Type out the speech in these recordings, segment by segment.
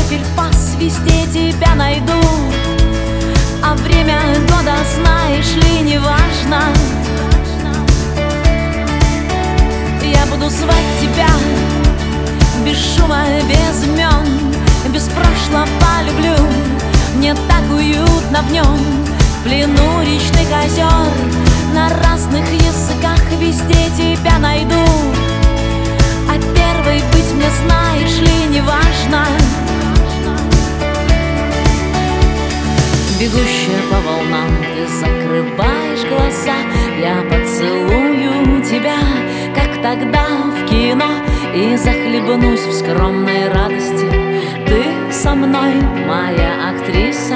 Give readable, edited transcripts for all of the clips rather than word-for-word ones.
Хафельфас, везде тебя найду. А время года, знаешь ли, не важно. Я буду звать тебя без шума, без имен, без прошлого люблю. Мне так уютно в нем, в плену речных озер. На разных языках везде тебя найду. А первой быть мне, знаешь ли, не важно. Бегущая по волнам, ты закрываешь глаза. Я поцелую тебя, как тогда в кино, и захлебнусь в скромной радости. Ты со мной, моя актриса.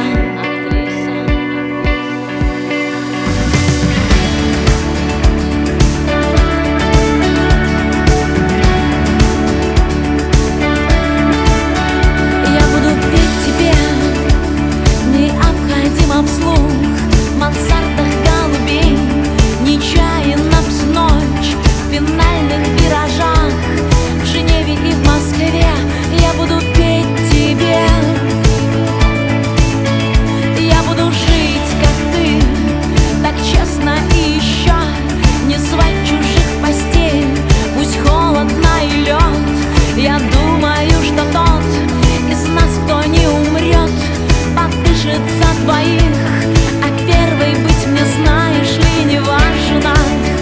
Я буду петь тебе необходимо вслух в мансардах голубей, нечаянно всю ночь в финальных виражах, в Женеве и в Москве. Я буду петь тебе. Я буду жить, как ты, так честно и еще не звать чужих в постель, пусть холодно и лед. Я думаю, что тот из нас, кто не умрет, подышит за двоих. А первой быть мне, знаешь ли, не важно.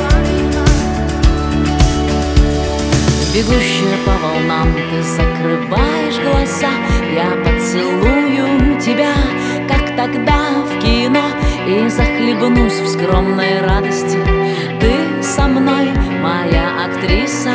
Бегущая по волнам, ты закрываешь глаза. Я поцелую тебя, как тогда в кино, и захлебнусь в скромной радости. Ты со мной, моя актриса.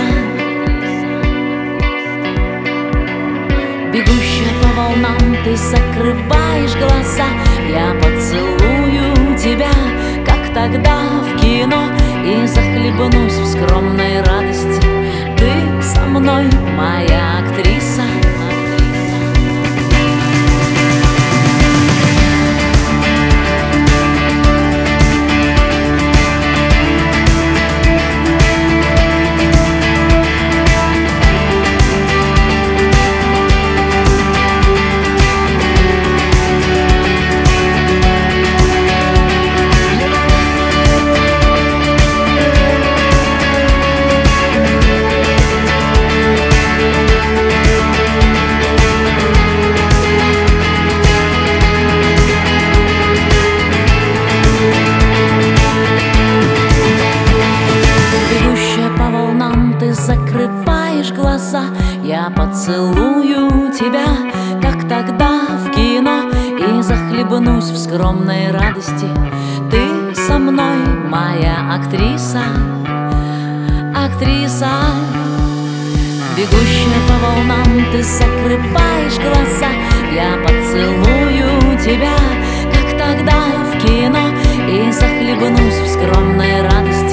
Бегущая по волнам, ты закрываешь глаза. Я поцелую тебя, как тогда в кино, и захлебнусь в скромной радости. Ты со мной, моя актриса. Закрываешь глаза, я поцелую тебя, как тогда в кино, и захлебнусь в скромной радости. Ты со мной, моя актриса. Актриса. Бегущая по волнам, ты закрываешь глаза. Я поцелую тебя, как тогда в кино, и захлебнусь в скромной радости.